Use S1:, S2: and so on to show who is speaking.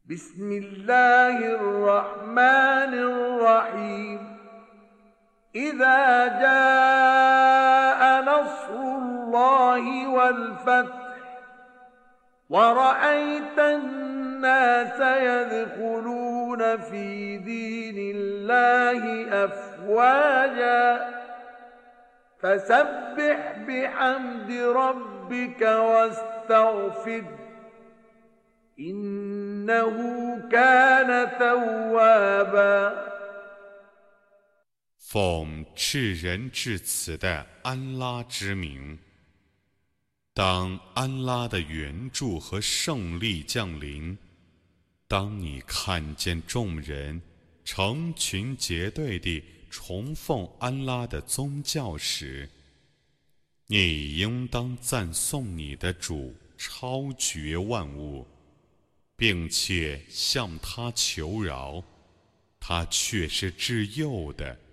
S1: بسم الله الرحمن الرحيم إذا جاء نصر الله والفتح ورأيت الناس يدخلون في دين الله أفواجا فسبح بحمد ربك واستغفره إنه كان توابا
S2: 奉至仁至慈的安拉之名，当安拉的援助和胜利降临，当你看见众人成群结队地崇奉安拉的宗教时，你应当赞颂你的主超绝万物，并且向他求饶，他却是至幼的，